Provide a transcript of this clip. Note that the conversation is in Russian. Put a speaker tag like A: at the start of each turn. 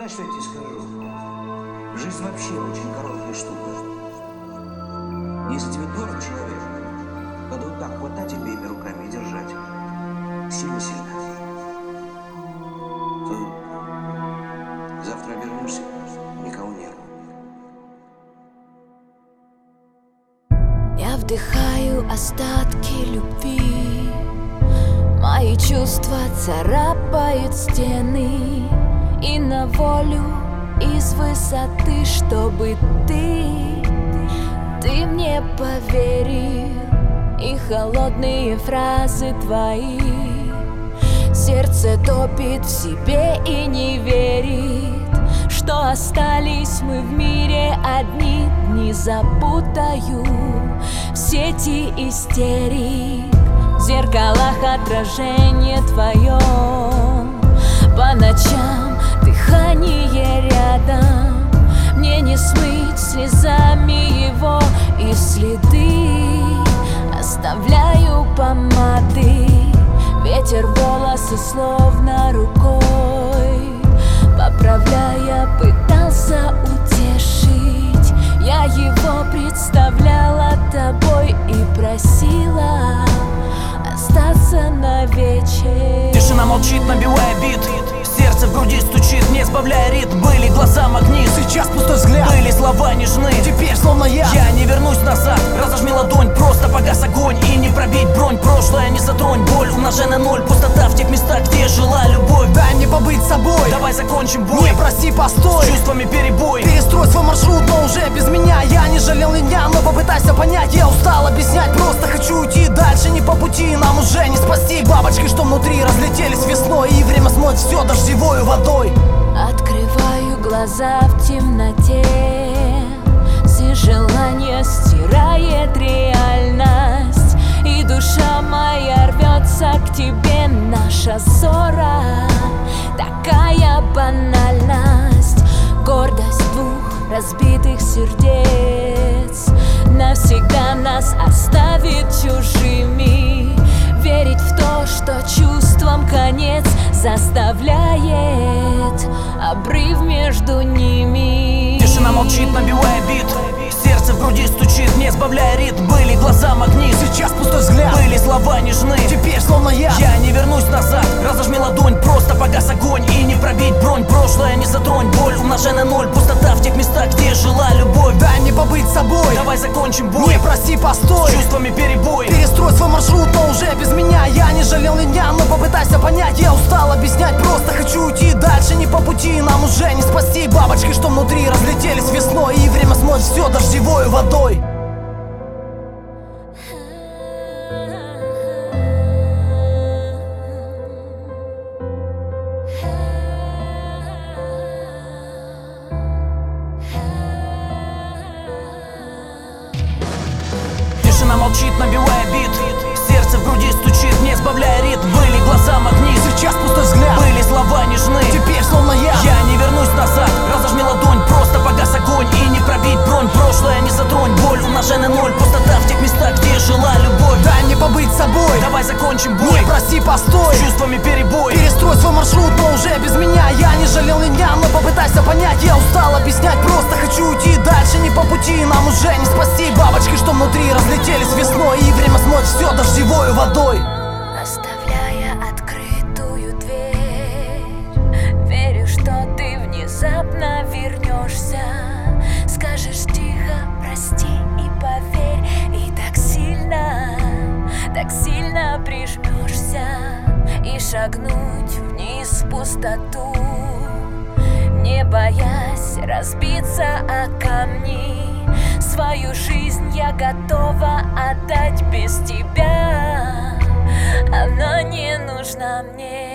A: Знаешь, что я тебе скажу? Жизнь вообще очень короткая штука. Если тебе дорог человек, надо вот так хватать обеими руками и держать. Сильно-сильно. То завтра обернешься, никого нет.
B: Я вдыхаю остатки любви. Мои чувства царапают стены. И на волю из высоты, чтобы ты мне поверил. И холодные фразы твои сердце топит в себе и не верит, что остались мы в мире одни. Не запутаю в сети истерик, в зеркалах отражение твое. По ночам дыхание рядом, мне не смыть слезами его. И следы оставляю помады, ветер волосы словно рукой поправляя пытался утешить. Я его представляла тобой и просила остаться навече.
C: Тишина молчит, набивая бит, сердце в груди стучит, не сбавляя ритм. Были глаза магнит, сейчас пустой взгляд. Были слова нежны, теперь словно я не вернусь назад. Разожми ладонь, просто погас огонь. И не пробить бронь, прошлое не затронь. Боль умножай на ноль, пустота в тех местах, где жила любовь.
D: Дай мне побыть собой,
C: давай закончим бой.
D: Не проси, постой,
C: с чувствами перебой.
D: Перестрой свой маршрут, но уже без меня. Я не жалел ни дня, но попытайся понять. Я устал объяснять, просто хочу уйти дальше, не по пути. Нам уже не спасти бабочки, что внутри разлетелись весной. И время смоет все дождевою водой.
B: Открываю глаза в темноте, все желания стирает реальность. И душа моя рвется к тебе. Наша ссора такая банальность, гордость двух разбитых сердец навсегда нас оставит чужими. Верить в то, что чувствам конец, заставляет обрыв между ними.
C: Тишина молчит, набивая бит, сердце в груди стучит, не сбавляя ритм. Были глаза магнит,
D: сейчас пустой взгляд.
C: Были слова нежны,
D: теперь словно я
C: не вернусь назад. Разожми ладонь, просто погас огонь. И не пробить бронь, прошлое не затронь. Боль умножай на ноль, пустота в тех местах, где жила любовь.
D: Дай мне побыть собой,
C: давай закончим бой.
D: Не проси, постой,
C: с чувствами перебой.
D: Перестрой свой маршрут, но уже без меня. Я не жалел ни дня, но попытайся понять. Я устал объяснять, просто хочу уйти дальше, не по пути. Нам уже не спасти бабочки, что внутри разлетелись весной. И время смоет все дождевою водой.
C: Тишина молчит, набивая бит, сердце в груди стучит, не сбавляя ритм. Были глаза магнит,
D: сейчас пустой взгляд.
C: Были слова нежны,
D: теперь словно я
C: не вернусь назад. Разожми ладонь, просто погас огонь. И не пробить бронь, прошлое не затронь. Боль умножай на ноль, пустота в тех местах, где жила любовь.
D: Дай мне побыть собой,
C: давай закончим бой.
D: Не проси, постой,
C: с чувствами перебой.
D: Перестрой свой маршрут, но уже без меня. Я не жалел ни дня, но попытайся понять. Я устал объяснять, просто хочу уйти дальше, не по пути. Нам уже не спасти бабочки, что внутри разлетелись весной. И время смоет все дождевою водой.
B: Оставляя открытую дверь, верю, что ты внезапно вернешься. Скажешь тихо прости и поверь. И так сильно прижмешься. И шагнуть вниз в пустоту, не боясь разбиться о камни. Свою жизнь я готова отдать без тебя. Она не нужна мне.